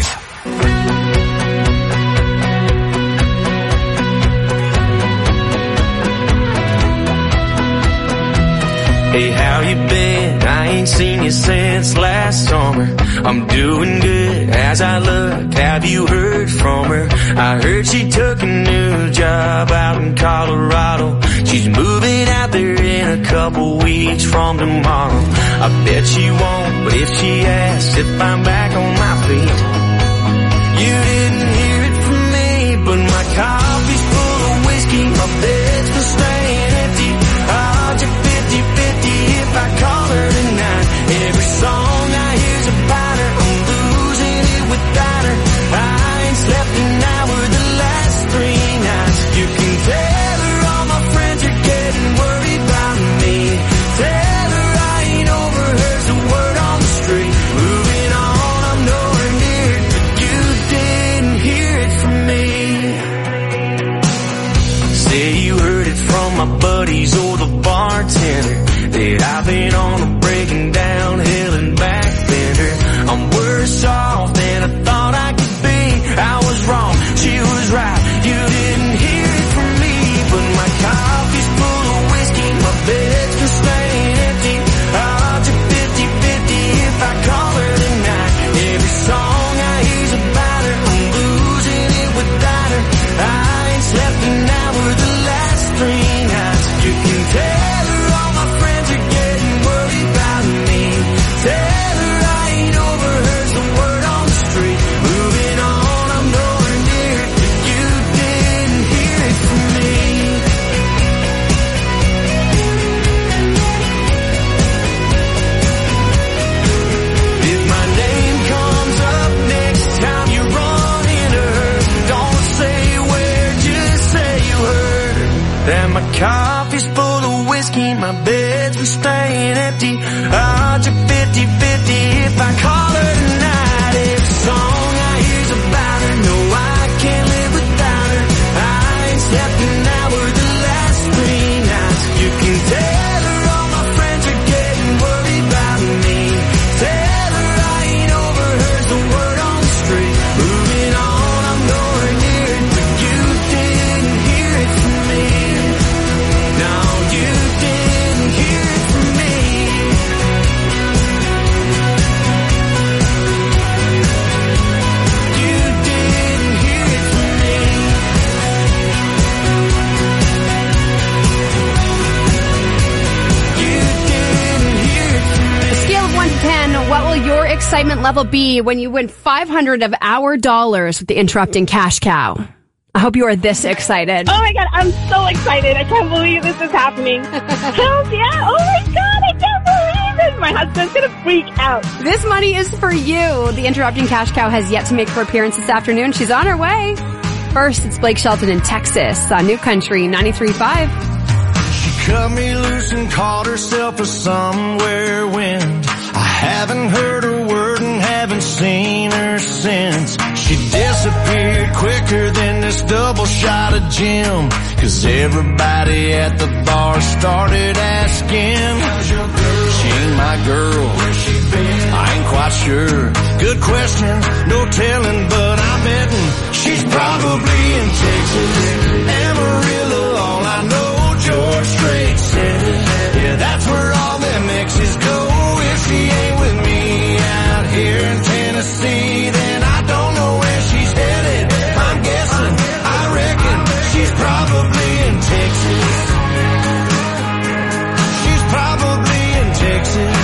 Hey, how you been? I ain't seen you since last summer. I'm doing good as I look. Have you heard from her? I heard she took a new job out in Colorado. She's moving out there in a couple weeks from tomorrow. I bet she won't, but if she asks if I'm back on my feet, you didn't hear it from me, but my coffee's full of whiskey, my bed's been staying empty. I'll just fifty fifty if I call her tonight. Every song I hear's about her, I'm losing it without her. I ain't slept an hour the last three nights. You can tell her all my friends are getting worried about me. Tell her I ain't over her's the word on the street. Moving on, I'm nowhere near it, but you didn't hear it from me. Say you heard it from my buddies or the bartender that I've been on a breaking down hill and back bender. I'm worse off than I thought I could be. I was wrong, she was right. You didn't hear it from me, but my coffee's full of whiskey, my bed's been staying empty. I'll do fifty fifty if I call her tonight. Every song I hear's about her, I'm losing it without her. I ain't slept an hour the last three nights. You can tell her all my friends are getting worried about me. Tell her I ain't over her's the word on the street. Moving on, I'm nowhere near it, but you didn't hear it from me. If my name comes up next time you run into her, don't say where, just say you heard her. That my coffee's full of whiskey, my bed's been staying empty. I'll do fifty fifty if I call her tonight. Every song I hear's about her, no I can't live without her. I ain't slept an hour the last three nights. You can tell her all my friends are getting worried about me. Tell her I ain't over her's the word on the street. Moving on, I'm nowhere near it, but you didn't hear it from me. No, you didn't hear it from me. excitement level be when you win five hundred of our dollars with the Interrupting Cash Cow? I hope you are this excited. Oh my God, I'm so excited. I can't believe this is happening. Hells yeah. Oh my God, I can't believe it. My husband's going to freak out. This money is for you. The Interrupting Cash Cow has yet to make her appearance this afternoon. She's on her way. First, it's Blake Shelton in Texas on New Country ninety-three point five. She cut me loose and called herself a somewhere wind. I haven't heard a word and haven't seen her since. She disappeared quicker than this double shot of gin. Cause everybody at the bar started asking, how's your girl? She ain't my girl. Where's she been? I ain't quite sure. Good question, no telling, but I'm betting she's probably in Texas. Amarillo, all I know, George Strait said it. Yeah, that's where all them exes go. If she ain't with me out here in Tennessee, then I don't know where she's headed. I'm guessing, I reckon she's probably in Texas. She's probably in Texas.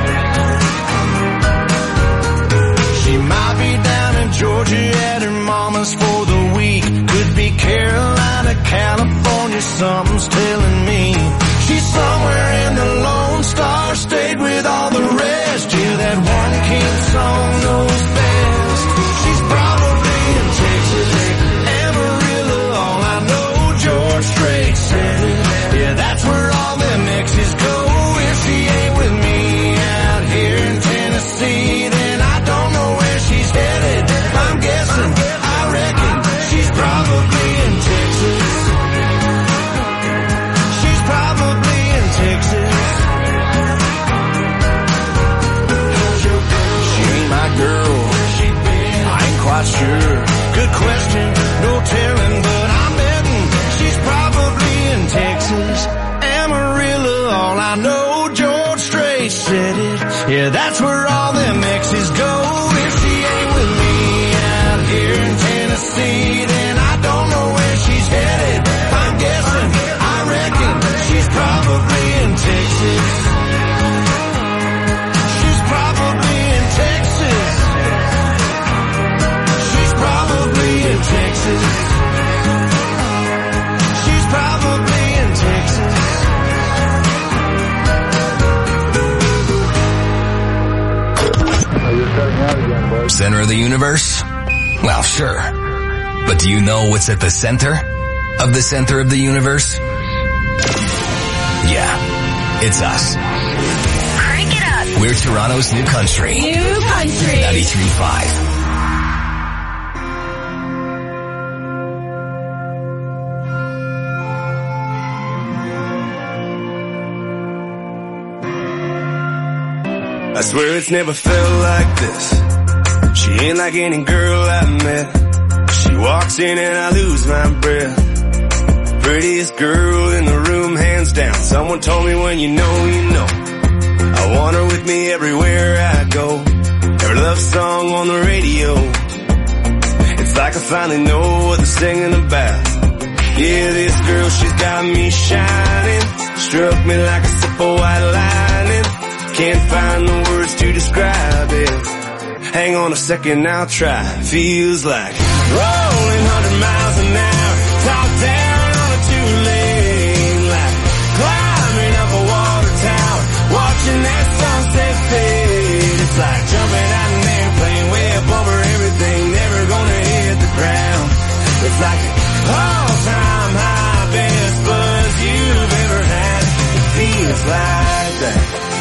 She might be down in Georgia at her mama's for the week. Could be Carolina, California, something's telling me. She's somewhere in the Lone Star State with all the rest. Yeah, that one king song knows best. She's probably in Texas. Amarillo, all I know, George Strait said it. Yeah, that's where all them exes go. If she ain't with me out here in Tennessee, then I don't know where she's headed. I'm guessing, I reckon she's probably in Texas. She's probably in Texas. She ain't my girl. I ain't quite sure. Good question, no telling, but I'm betting she's probably in Texas. Amarillo, all I know, George Strait said it. Yeah, that's where all them exes go. If she ain't with me out here in Tennessee, then I don't know where she's headed. I'm guessing, I reckon she's probably in Texas. She's probably in Texas. She's probably in Texas. She's probably in Texas. Center of the universe? Well, sure. But do you know what's at the center of the center of the universe? Yeah, it's us. Crank it up. We're Toronto's New Country. New Country. ninety-three point five. I swear it's never felt like this. She ain't like any girl I met. She walks in and I lose my breath. Prettiest girl in the room, hands down. Someone told me when you know, you know. I want her with me everywhere I go. Her love song on the radio. It's like I finally know what they're singing about. Yeah, this girl, she's got me shining. Struck me like a sip of white lightning. Can't find the words to describe it. Hang on a second, I'll try. Feels like rolling one hundred miles an hour, top down on a two-lane line, climbing up a water tower, watching that sunset fade. It's like jumping out an airplane, way up over everything, never gonna hit the ground. It's like an all-time high, best buzz you've ever had. It feels like that.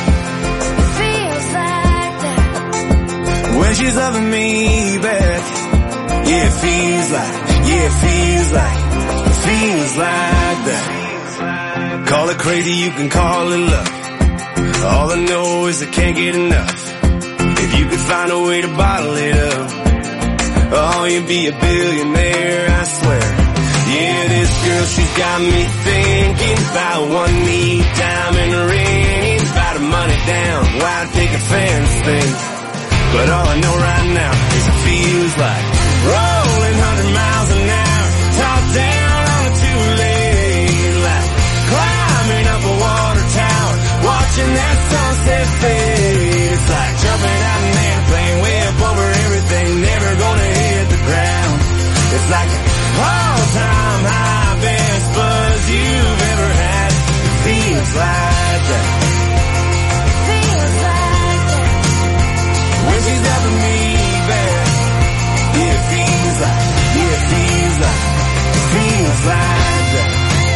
When she's loving me back. Yeah, it feels like, yeah, it feels like, it feels like that. Call it crazy, you can call it love. All I know is I can't get enough. If you could find a way to bottle it up, oh, you'd be a billionaire, I swear. Yeah, this girl, she's got me thinking about one neat diamond ring, about her money down, why take a fancy thing? But all I know right now is it feels like rolling one hundred miles an hour, top down on a two-lane line, climbing up a water tower, watching that sunset fade. It's like jumping out an airplane, It's like an all-time high, best buzz you've ever had. Feels like that. Feels like that. When she's up with me, babe. It feels like, it feels like, feels like that.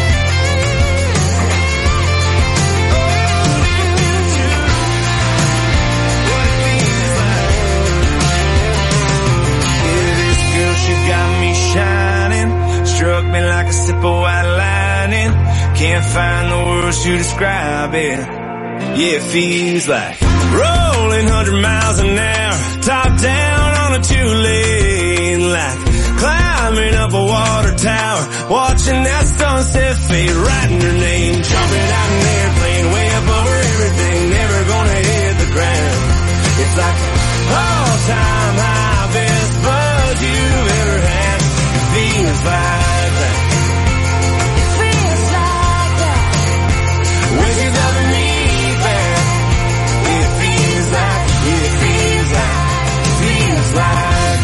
She got me shining, struck me like a sip of white lightning. Can't find the words to describe it. Yeah, it feels like rolling hundred miles an hour, top down on a two-lane, like climbing up a water tower, watching that sunset fade, writing her name, jumping out an airplane, way up over everything, never gonna hit the ground. It's like all-time high, best buzz you've ever had. Feels like that. Feels like that. When she's loving me back, it feels like, it feels like, feels like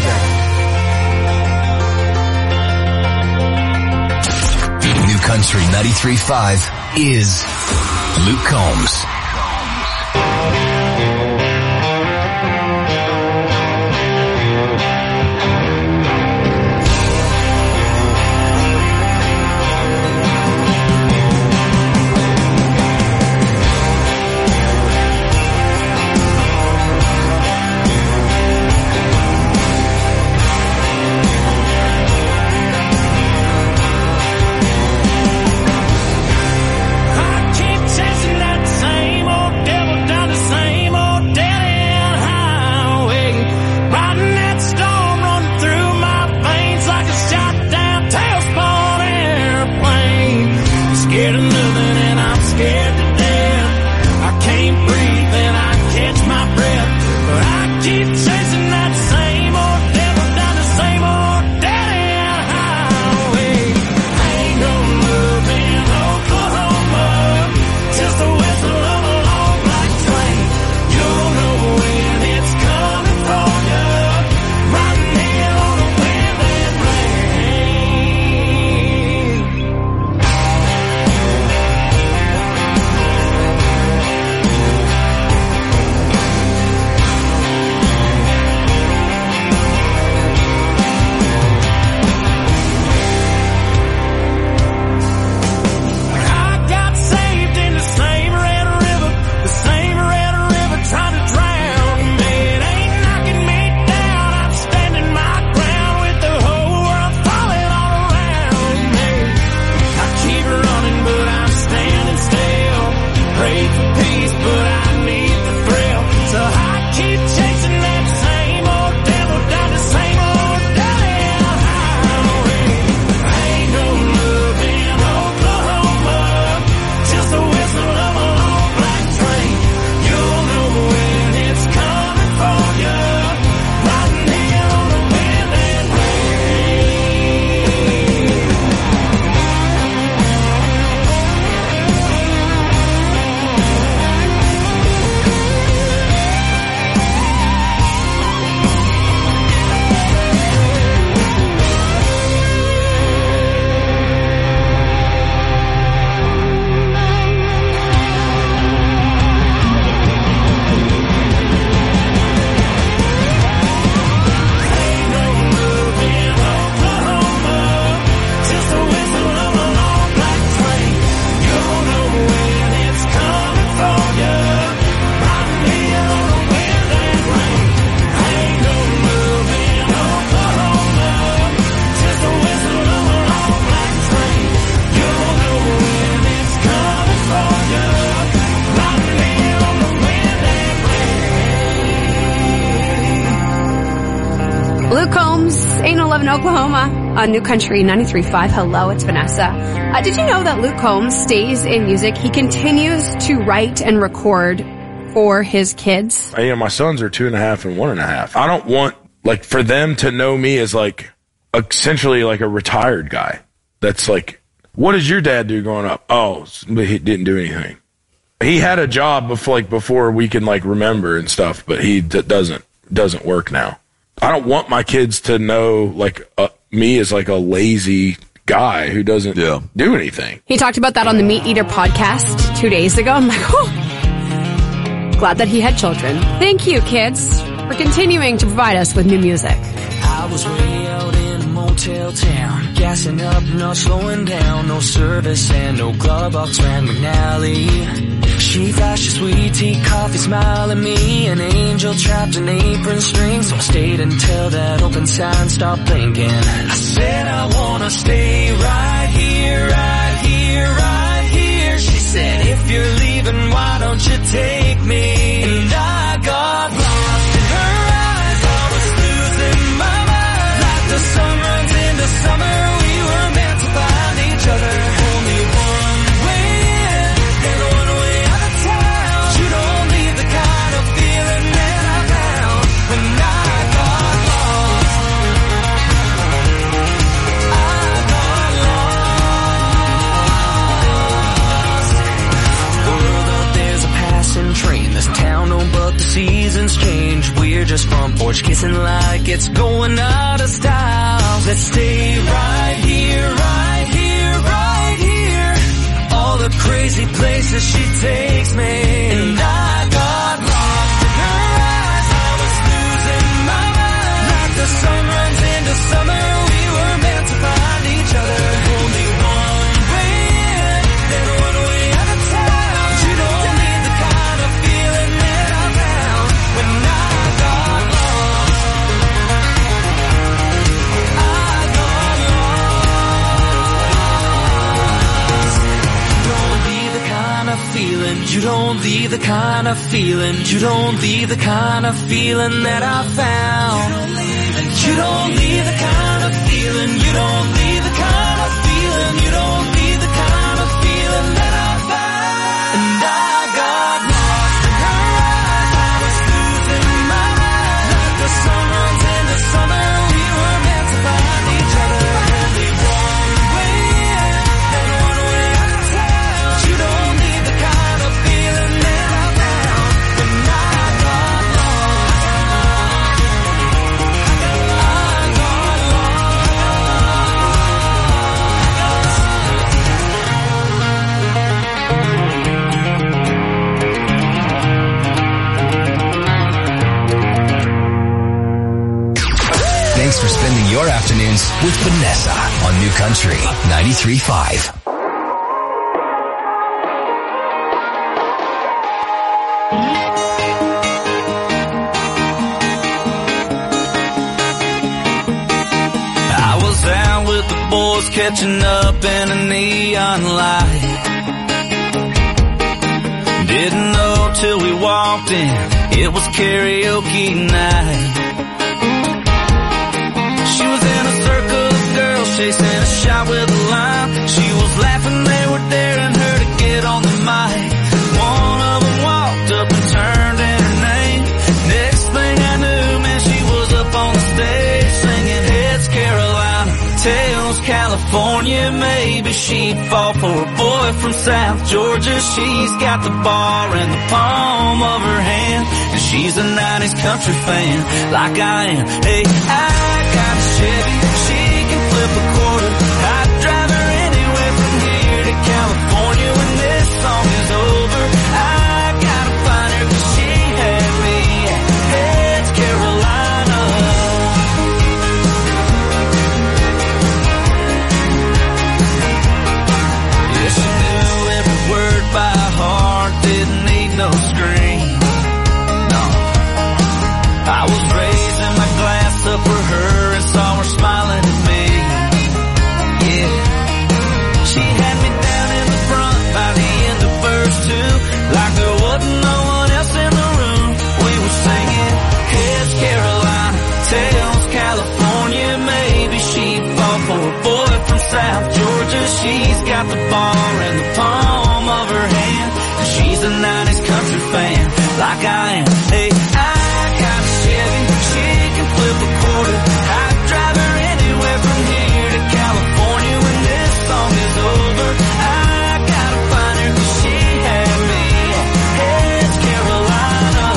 that. New Country ninety-three point five is Luke Combs. Oklahoma on New Country ninety-three point five. Hello, it's Vanessa. Uh, did you know that Luke Combs stays in music? He continues to write and record for his kids. You know, my sons are two and a half and one and a half. I don't want, like, for them to know me as, like, essentially like a retired guy. That's like, what did your dad do growing up? Oh, but he didn't do anything. He had a job before, like, before we can, like, remember and stuff, but he d- doesn't, doesn't work now. I don't want my kids to know, like, uh, me as like a lazy guy who doesn't do anything. He talked about that on the Meat Eater podcast two days ago. I'm like, oh, glad that he had children. Thank you, kids, for continuing to provide us with new music. I was way out in a motel town, gassing up, not slowing down. No service and no glove box ran McNally. She flashed a sweet tea, coffee, smile at me. An angel trapped in apron strings. So I stayed until that open sign stopped blinking. I said I wanna stay right here, right here, right here. She said, if you're leaving, why don't you take me? And I got lost in her eyes. I was losing my mind. Like the sun runs into summer, we were meant to find each other. Only one way in and one way out of town. You don't need the kind of feeling that I found when I got lost. I got lost. World up, there's a passing train. This town don't, but the seasons change. We're just front porch kissing like it's going out of style. Let's stay right here, right here, right here. All the crazy places she takes me. And I got lost in her eyes. I was losing my mind. Like the sun runs into summer, we were meant to find each other. Only one way in and one way out of town. You don't need the kind of feeling that I found when I got lost. I got lost. Don't leave the kind of feeling. You don't leave the kind of feeling. You don't leave the kind of feeling that I found. You don't leave the kind of feeling. You don't leave the kind of feeling. You don't leave the kind of feeling that I found. And I got lost in her eyes. I was losing my mind. Like the sun runs into summer, we were meant to find each other. Only one way in and one way out of town. You don't need the kind of feeling that I found when I got lost. I got Thanks for spending your afternoons with Vanessa on New Country ninety-three point five. I was out with the boys catching up in a neon light. Didn't know till we walked in, it was karaoke night. She was in a circle of girls chasing a shot with a line. She was laughing, they were daring her to get on the mic. One of them walked up and turned in her name. Next thing I knew, man, she was up on the stage singing Heads Carolina, Tails California. Maybe she'd fall for a boy from South Georgia. She's got the bar in the palm of her hand, and she's a nineties country fan like I am. Hey, I got a Chevy, she can flip a quarter. I'd drive her anywhere from here to California when this song is over. I gotta find her 'cause she had me at Heads Carolina. Yeah, she knew every word by heart, didn't need no screen. No, I was raising my glass up for her and saw her smiling at me. Yeah, she had me down in the front by the end of verse two, like there wasn't no one else in the room. We were singing Heads Carolina, Tails California. Maybe she'd fall for a boy from South Georgia. She's got the bar in the palm of her hand, and she's a nineties country fan like I am. Hey, I got a Chevy, she can flip a quarter. I'd drive her anywhere from here to California when this song is over. I gotta find her 'cause she had me at Heads Carolina.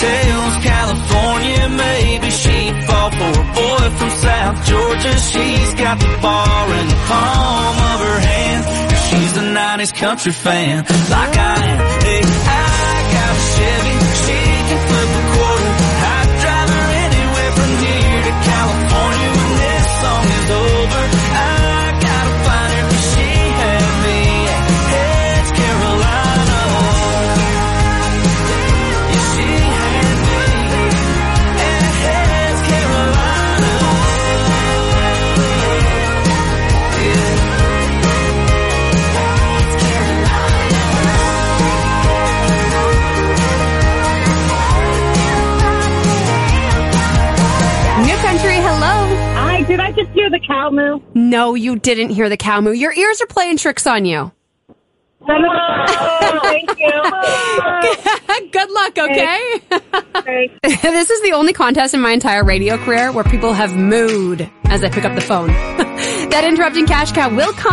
hotels, California, maybe she'd fall for a boy from South Georgia. She's got the bar in the palm of her hand. She's a nineties country fan, like I am. Hey, I got a Chevy, she can flip a quarter. I'd drive her anywhere from here to California when this song is over. I gotta find her 'cause she had me at Heads Carolina. Yeah, she had me at Heads Carolina. Yeah. New Country, hello. Hi, did I just hear the cow moo? No, you didn't hear the cow moo. Your ears are playing tricks on you. Oh, thank you. Good luck, okay? This is the only contest in my entire radio career where people have mooed as I pick up the phone. That interrupting cash cow will come.